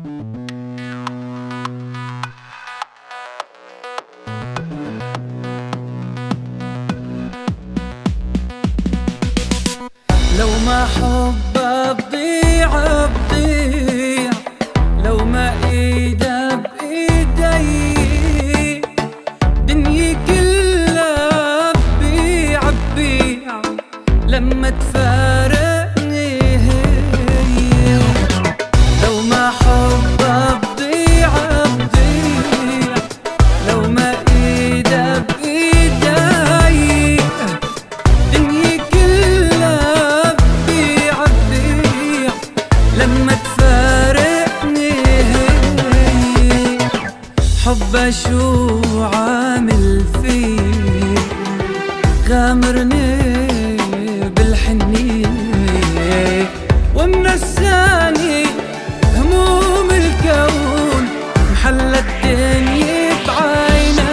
لو ما حبها بضيع بضيع، لو ما ايدها بايدي، دنيا كلها ببيع ببيع لما تفارقني هي. لو ما حبها بضيع بضيع، لو ما ايدها بايدي، دنيا كلها ببيع ببيع لما تفارقني هي. حبها شو عامل فيه، غامرني بالحنية ومنساني هموم الكون، محلى الدنيا بعيناي.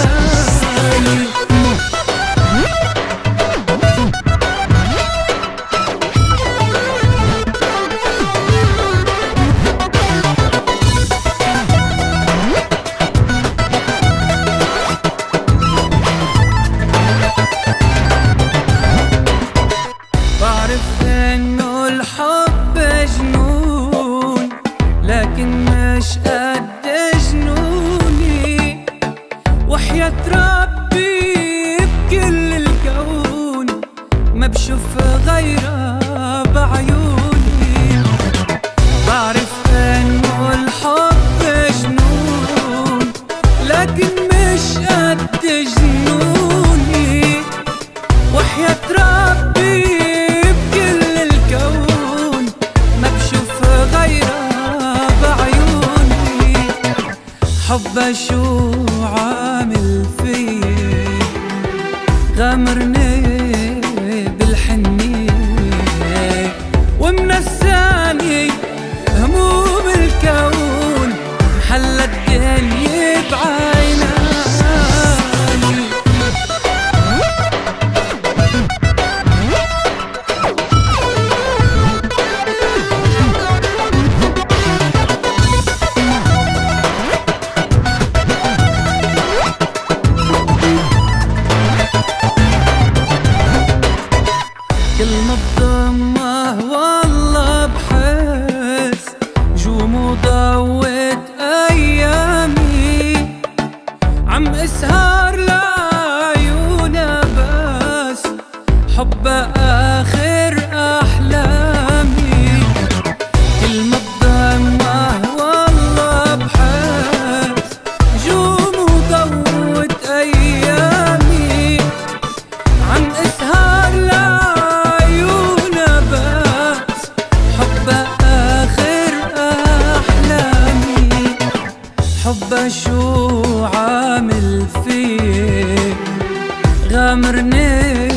بعرف انه الحب جنون، لكن مش قد جنوني، وحياة ربي بكل الكون ما بشوف غيرها بعيوني. بعرف انه الحب جنون، لكن مش قد جنوني، وحياة ربي حبها شو عامل فيه، غامرني بالحنية ومنساني هموم الكون، محلى الدنيا بعيناي. كل ما بضمه والله بحس جوم وضوت ايامي، عم اسهر لعيونها بس حبها اخر احلامي. كل ما بضمه والله بحس جوم وضوت ايامي، عم اسهر حبها شو عامل فيه، غامرني